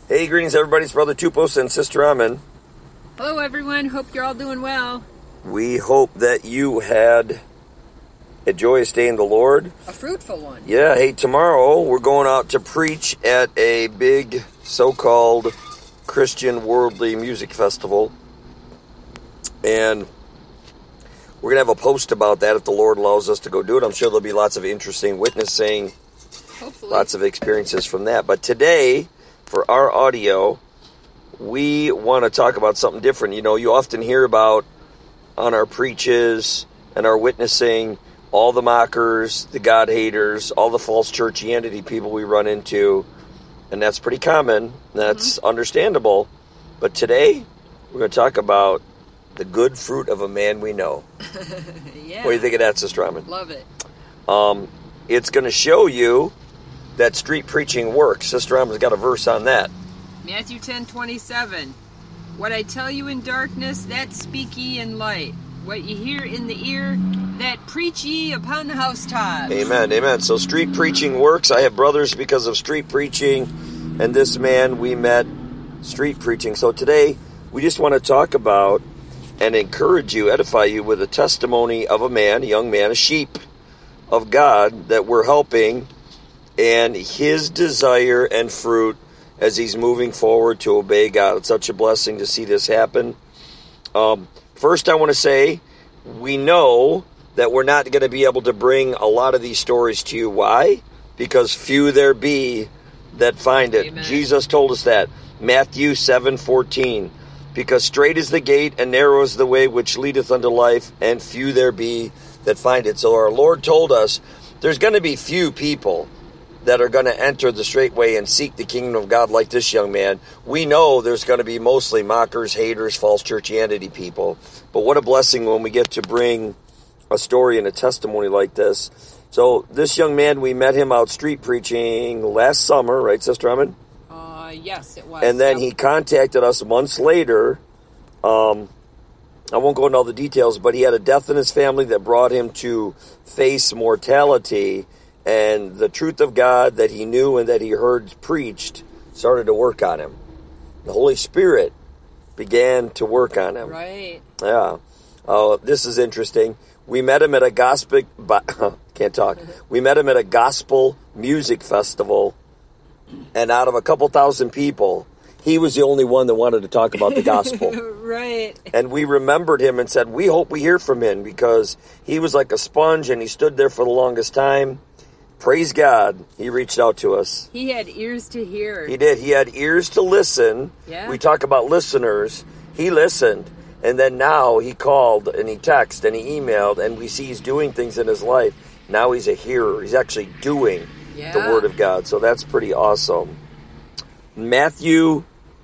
Hey, greetings everybody. It's Brother Tupos and Sister Amen. Hello everyone. Hope you're all doing well. We hope that you had a joyous day in the Lord. A fruitful one. Yeah, hey, tomorrow we're going out to preach at a big so-called Christian worldly music festival. And we're going to have a post about that if the Lord allows us to go do it. I'm sure there'll be lots of interesting witnessing, Hopefully. lots of experiences from that. But today, for our audio, we want to talk about something different. You know, you often hear about on our preaches and our witnessing all the mockers, the God haters, all the false churchianity people we run into, and that's pretty common. That's understandable. But today, we're going to talk about the good fruit of a man we know. Yeah. What do you think of that, Sister Amen? Love it. It's going to show you that street preaching works. Sister Amen's got a verse on that. Matthew 10:27. What I tell you in darkness, that speak ye in light. What ye hear in the ear, that preach ye upon the housetops. Amen, amen. So street preaching works. I have brothers because of street preaching, and this man we met street preaching. So today, we just want to talk about and encourage you, edify you with a testimony of a man, a young man, a sheep of God that we're helping, and his desire and fruit as he's moving forward to obey God. It's such a blessing to see this happen. First, I want to say, we know that we're not going to be able to bring a lot of these stories to you. Why? Because few there be that find it. Amen. Jesus told us that. Matthew 7:14. Because straight is the gate and narrow is the way which leadeth unto life, and few there be that find it. So our Lord told us there's going to be few people that are going to enter the straight way and seek the kingdom of God like this young man. We know there's going to be mostly mockers, haters, false churchianity people. But what a blessing when we get to bring a story and a testimony like this. So this young man, we met him out street preaching last summer, right, Sister Amen? Yes, it was. And then he contacted us months later. I won't go into all the details, but he had a death in his family that brought him to face mortality. And the truth of God that he knew and that he heard preached started to work on him. The Holy Spirit began to work on him. Right. Yeah. This is interesting. We met him at a gospel... can't talk. We met him at a gospel music festival. And out of a couple thousand people, he was the only one that wanted to talk about the gospel. Right. And we remembered him and said, we hope we hear from him, because he was like a sponge and he stood there for the longest time. Praise God, he reached out to us. He had ears to hear. He did. He had ears to listen. Yeah. We talk about listeners. He listened. And then now he called and he texted and he emailed, and we see he's doing things in his life. Now he's a hearer. He's actually doing the Word of God. So that's pretty awesome. Matthew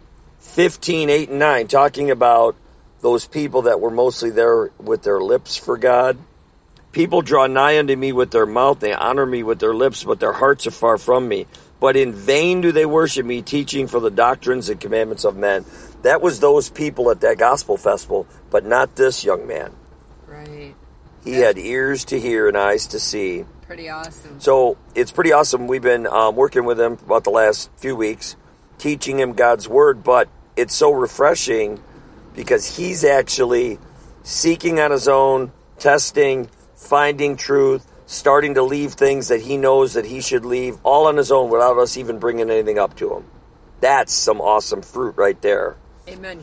15:8 and 9, talking about those people that were mostly there with their lips for God. People draw nigh unto me with their mouth, they honor me with their lips, but their hearts are far from me. But in vain do they worship me, teaching for the doctrines and commandments of men. That was those people at that gospel festival, but not this young man. Right. He had ears to hear and eyes to see. Pretty awesome. So it's pretty awesome. We've been working with him about the last few weeks, teaching him God's Word, but it's so refreshing because he's actually seeking on his own, testing, finding truth, starting to leave things that he knows that he should leave, all on his own without us even bringing anything up to him. That's some awesome fruit right there. Amen.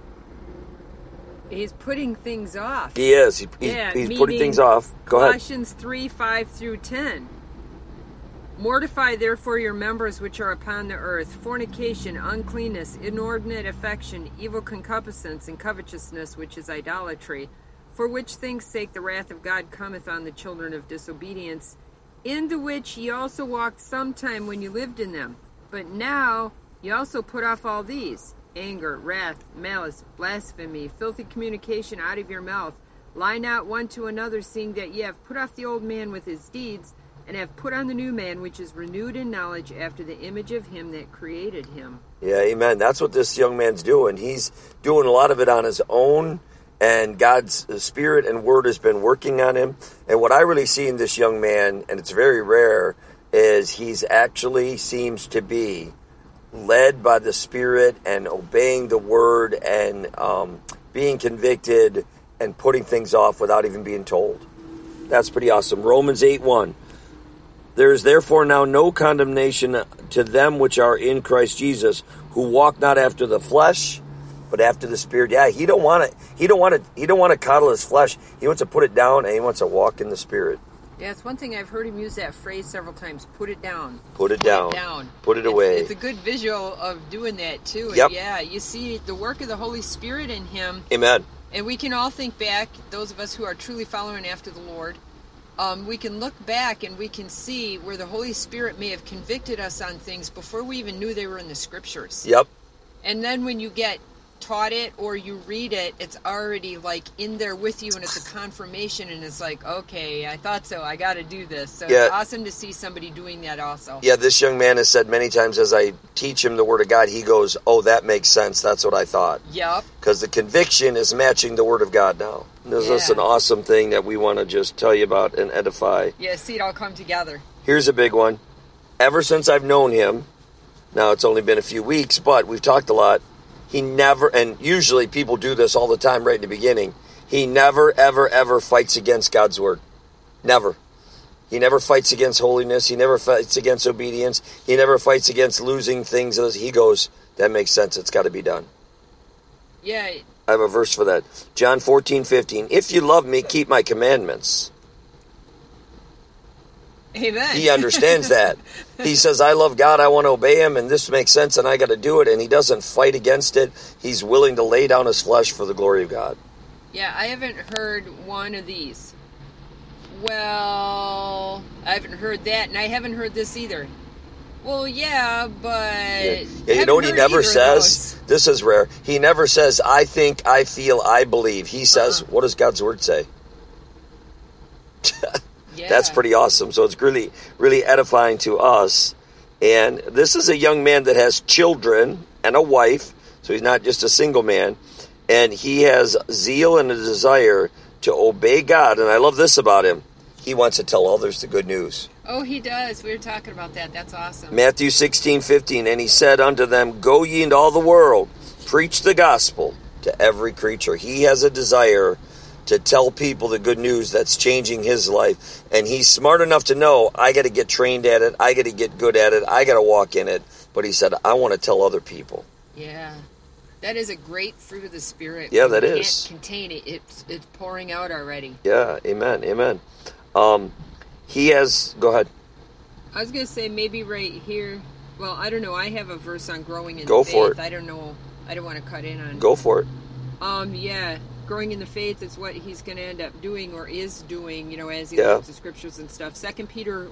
He's putting things off. He is. He's putting things off. Go ahead. Colossians 3:5-10. Mortify therefore your members which are upon the earth, fornication, uncleanness, inordinate affection, evil concupiscence, and covetousness, which is idolatry. For which things' sake the wrath of God cometh on the children of disobedience, into which ye also walked sometime when you lived in them. But now ye also put off all these: anger, wrath, malice, blasphemy, filthy communication out of your mouth. Lie not one to another, seeing that ye have put off the old man with his deeds, and have put on the new man, which is renewed in knowledge after the image of him that created him. Yeah, amen. That's what this young man's doing. He's doing a lot of it on his own, and God's Spirit and Word has been working on him. And what I really see in this young man, and it's very rare, is he's actually seems to be led by the Spirit and obeying the Word and being convicted and putting things off without even being told. That's pretty awesome. Romans 8:1. There is therefore now no condemnation to them which are in Christ Jesus, who walk not after the flesh, but after the Spirit. Yeah, he don't want to coddle his flesh. He wants to put it down, and he wants to walk in the Spirit. Yeah, it's one thing I've heard him use that phrase several times. Put it down. Put it down. Put it away. It's a good visual of doing that too. Yep. And yeah, you see the work of the Holy Spirit in him. Amen. And we can all think back, those of us who are truly following after the Lord, we can look back and we can see where the Holy Spirit may have convicted us on things before we even knew they were in the Scriptures. Yep. And then when you get taught it or you read it, it's already like in there with you, and it's a confirmation, and it's like, okay, I thought so, I got to do this. So yeah. It's awesome to see somebody doing that also. Yeah, this young man has said many times as I teach him the Word of God, he goes, oh, that makes sense, that's what I thought. Yep. Because the conviction is matching the Word of God now. And this is an awesome thing that we want to just tell you about and edify. Yeah, see it all come together. Here's a big one. Ever since I've known him, now it's only been a few weeks, but we've talked a lot, he never, and usually people do this all the time right in the beginning, he never, ever, ever fights against God's Word. Never. He never fights against holiness. He never fights against obedience. He never fights against losing things. He goes, that makes sense. It's got to be done. Yeah. I have a verse for that. John 14:15. If you love me, keep my commandments. Amen. He understands that. He says, I love God, I want to obey him, and this makes sense, and I got to do it. And he doesn't fight against it. He's willing to lay down his flesh for the glory of God. Yeah, I haven't heard one of these. Well, I haven't heard that, and I haven't heard this either. Well, yeah, but... Yeah, you know what he never says? This is rare. He never says, I think, I feel, I believe. He says, what does God's Word say? Yeah. That's pretty awesome. So it's really, really edifying to us. And this is a young man that has children and a wife. So he's not just a single man. And he has zeal and a desire to obey God. And I love this about him. He wants to tell others the good news. Oh, he does. We were talking about that. That's awesome. Matthew 16:15. And he said unto them, go ye into all the world, preach the gospel to every creature. He has a desire to tell people the good news that's changing his life. And he's smart enough to know, I got to get trained at it. I got to get good at it. I got to walk in it. But he said, I want to tell other people. Yeah. That is a great fruit of the Spirit. Yeah, that is. is. Can't contain it. It's pouring out already. Yeah, amen, amen. He has, go ahead. I was going to say maybe right here. Well, I don't know. I have a verse on growing in Go faith. for it. I don't know. I don't want to cut in on. Go for it. Yeah. Growing in the faith is what he's going to end up doing or is doing, as he looks at the scriptures and stuff. 2 Peter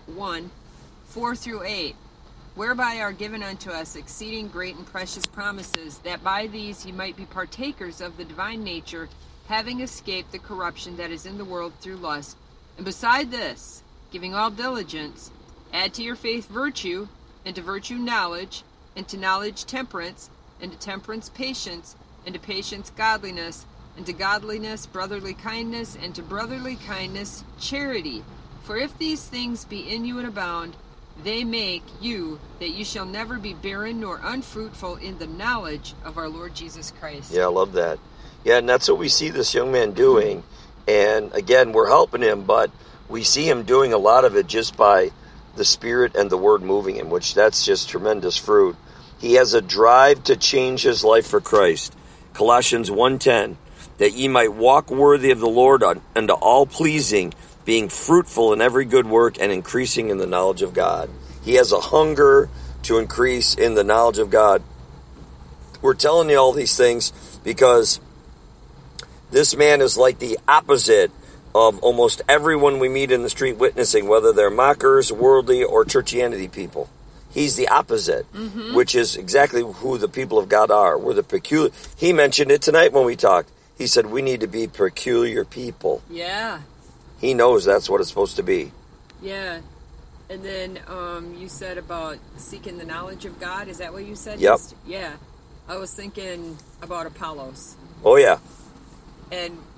1:4-8. Whereby are given unto us exceeding great and precious promises, that by these ye might be partakers of the divine nature, having escaped the corruption that is in the world through lust. And beside this, giving all diligence, add to your faith virtue, and to virtue knowledge, and to knowledge temperance, and to temperance patience, and to patience godliness, and to godliness brotherly kindness, and to brotherly kindness charity. For if these things be in you and abound, they make you that you shall never be barren nor unfruitful in the knowledge of our Lord Jesus Christ. Yeah, I love that. Yeah, and that's what we see this young man doing. And again, we're helping him, but we see him doing a lot of it just by the Spirit and the Word moving him, which that's just tremendous fruit. He has a drive to change his life for Christ. Colossians 1:10, that ye might walk worthy of the Lord unto all pleasing, being fruitful in every good work and increasing in the knowledge of God. He has a hunger to increase in the knowledge of God. We're telling you all these things because this man is like the opposite of almost everyone we meet in the street witnessing, whether they're mockers, worldly, or churchianity people. He's the opposite, which is exactly who the people of God are. We're the peculiar. He mentioned it tonight when we talked. He said we need to be peculiar people. Yeah. He knows that's what it's supposed to be. Yeah. And then you said about seeking the knowledge of God. Is that what you said? Yep. Yeah. I was thinking about Apollos. Oh, yeah. And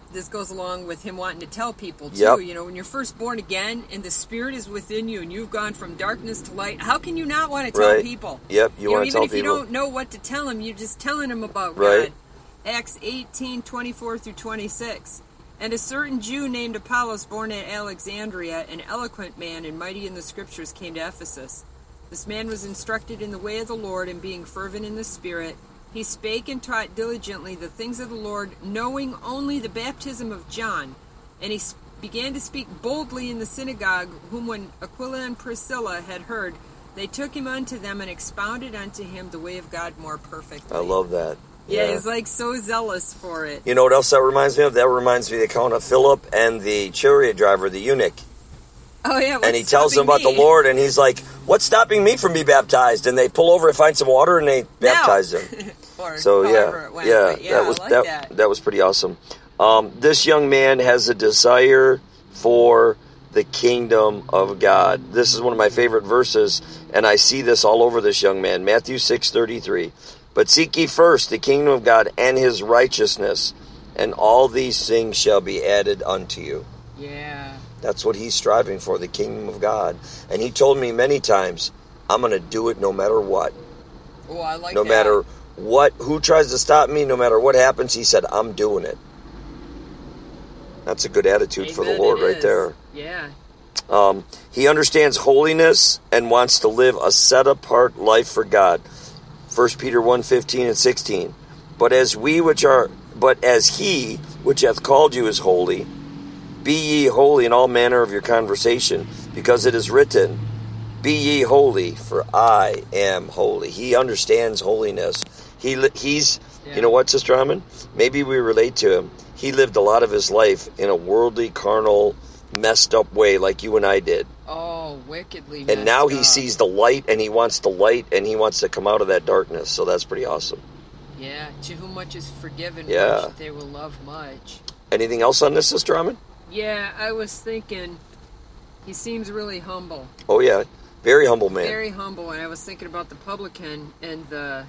this goes along with him wanting to tell people, too. Yep. You know, when you're first born again and the Spirit is within you and you've gone from darkness to light, how can you not want to tell Right. people? Yep, you want to tell even if you people. don't know what to tell them, you're just telling them about Right. God. Acts 18:24 through 26. And a certain Jew named Apollos, born at Alexandria, an eloquent man and mighty in the Scriptures, came to Ephesus. This man was instructed in the way of the Lord, and being fervent in the Spirit, he spake and taught diligently the things of the Lord, knowing only the baptism of John. And he began to speak boldly in the synagogue, whom when Aquila and Priscilla had heard, they took him unto them and expounded unto him the way of God more perfectly. I love that. Yeah, he's like so zealous for it. You know what else that reminds me of? That reminds me of the account of Philip and the chariot driver, the eunuch. Oh, yeah. And he tells them about the Lord, and he's like, what's stopping me from being baptized? And they pull over and find some water, and they baptize him. So, that was pretty awesome. This young man has a desire for the kingdom of God. This is one of my favorite verses, and I see this all over this young man. Matthew 6:33. But seek ye first the kingdom of God and his righteousness, and all these things shall be added unto you. Yeah. That's what he's striving for, the kingdom of God. And he told me many times, I'm going to do it no matter what. Oh, I like that. No matter what, who tries to stop me, no matter what happens, he said, I'm doing it. That's a good attitude for the Lord right there. Yeah. He understands holiness and wants to live a set-apart life for God. 1 Peter 1:15 and 16. But as he which hath called you is holy, be ye holy in all manner of your conversation, because it is written, be ye holy, for I am holy. He understands holiness. He's You know what, Sister Hammond? Maybe we relate to him. He lived a lot of his life in a worldly, carnal, messed up way like you and I did. Oh, wickedly And now he up. sees the light, and he wants the light, and he wants to come out of that darkness. So that's pretty awesome. Yeah, to whom much is forgiven, Yeah. much they will love much. Anything else on this, Sister Hammond? Yeah, I was thinking, he seems really humble. Oh, yeah. Very humble man. Very humble, and I was thinking about the publican and the...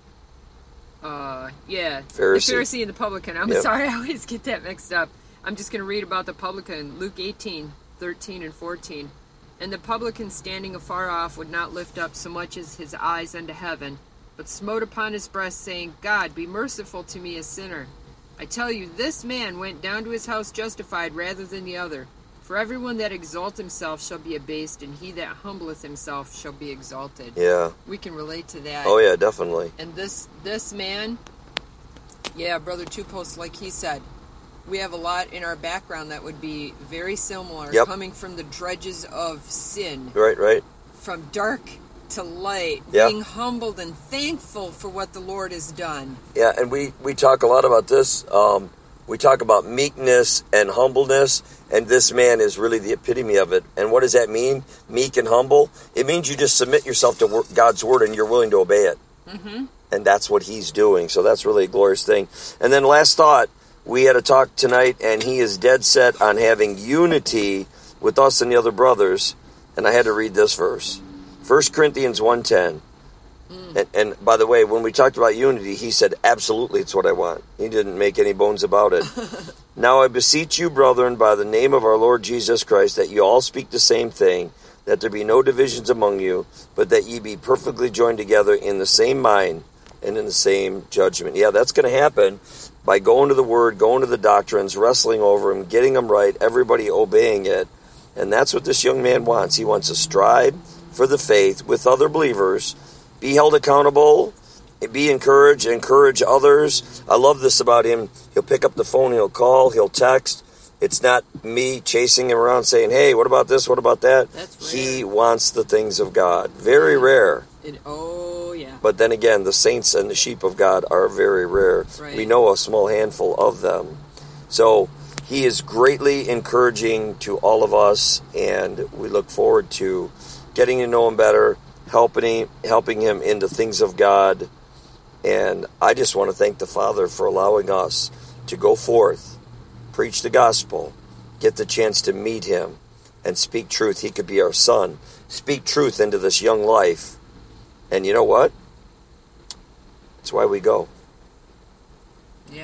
the Pharisee and the publican. I'm sorry, I always get that mixed up. I'm just going to read about the publican, Luke 18:13 and 14. And the publican, standing afar off, would not lift up so much as his eyes unto heaven, but smote upon his breast, saying, God, be merciful to me, a sinner. I tell you, this man went down to his house justified rather than the other. For everyone that exalts himself shall be abased, and he that humbleth himself shall be exalted. Yeah. We can relate to that. Oh, yeah, definitely. And this man, Brother Two Posts, like he said, we have a lot in our background that would be very similar, coming from the dredges of sin. Right. From dark to light, Yep. being humbled and thankful for what the Lord has done. Yeah, and we talk a lot about this. We talk about meekness and humbleness, and this man is really the epitome of it. And what does that mean, meek and humble? It means you just submit yourself to God's word and you're willing to obey it. Mm-hmm. And that's what he's doing. So that's really a glorious thing. And then last thought, we had a talk tonight, and he is dead set on having unity with us and the other brothers. And I had to read this verse. 1 Corinthians 1:10. And by the way, when we talked about unity, he said, absolutely, it's what I want. He didn't make any bones about it. Now I beseech you, brethren, by the name of our Lord Jesus Christ, that you all speak the same thing, that there be no divisions among you, but that ye be perfectly joined together in the same mind and in the same judgment. Yeah, that's going to happen by going to the Word, going to the doctrines, wrestling over them, getting them right, everybody obeying it. And that's what this young man wants. He wants to strive for the faith with other believers, be held accountable, be encouraged, encourage others. I love this about him. He'll pick up the phone, he'll call, he'll text. It's not me chasing him around saying, hey, what about this, what about that? That's he wants the things of God. Very rare. But then again, the saints and the sheep of God are very rare. Right. We know a small handful of them. So he is greatly encouraging to all of us, and we look forward to getting to know him better, helping him in the things of God. And I just want to thank the Father for allowing us to go forth, preach the gospel, get the chance to meet him, and speak truth. He could be our son. Speak truth into this young life. And you know what? That's why we go. Yeah.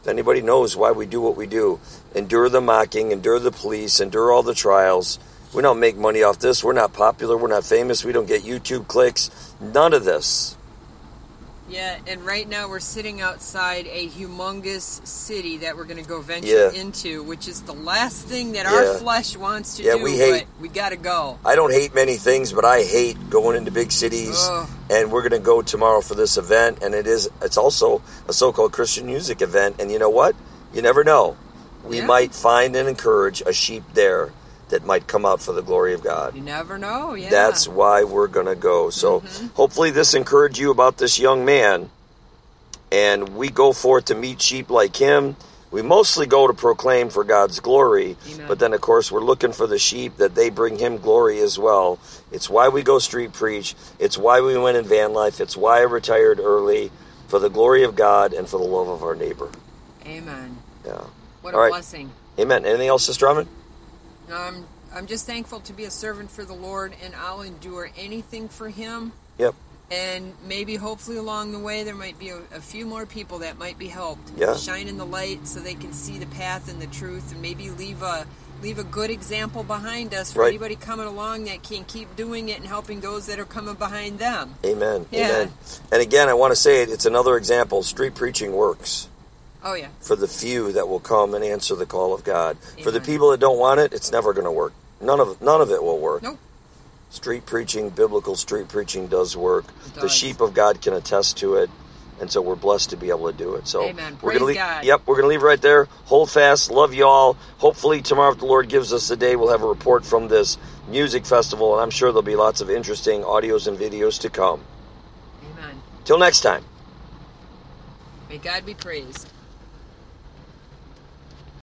If anybody knows why we do what we do, endure the mocking, endure the police, endure all the trials. We don't make money off this. We're not popular. We're not famous. We don't get YouTube clicks. None of this. Yeah, and right now we're sitting outside a humongous city that we're going to go venture into, which is the last thing that our flesh wants to do, but we got to go. I don't hate many things, but I hate going into big cities, and we're going to go tomorrow for this event, and it's also a so-called Christian music event, and you know what? You never know. We might find and encourage a sheep there that might come out for the glory of God. You never know, yeah. That's why we're going to go. So hopefully this encouraged you about this young man. And we go forth to meet sheep like him. We mostly go to proclaim for God's glory. Amen. But then, of course, we're looking for the sheep that they bring him glory as well. It's why we go street preach. It's why we went in van life. It's why I retired early, for the glory of God and for the love of our neighbor. Amen. Yeah. What a blessing. Amen. Anything else, Sister Drummond? I'm just thankful to be a servant for the Lord, and I'll endure anything for him. Yep. And maybe, hopefully, along the way, there might be a few more people that might be helped. Yeah. Shining the light so they can see the path and the truth, and maybe leave a good example behind us for anybody coming along that can keep doing it and helping those that are coming behind them. Amen. Yeah. Amen. And again, I want to say it's another example. Street preaching works. Oh, yeah. For the few that will come and answer the call of God. Amen. For the people that don't want it, it's never going to work. None of it will work. Nope. Street preaching, biblical street preaching does work. It does. The sheep of God can attest to it. And so we're blessed to be able to do it. So Amen. We're gonna God. Yep, we're going to leave right there. Hold fast. Love you all. Hopefully tomorrow, if the Lord gives us the day, we'll have a report from this music festival. And I'm sure there'll be lots of interesting audios and videos to come. Amen. Till next time. May God be praised.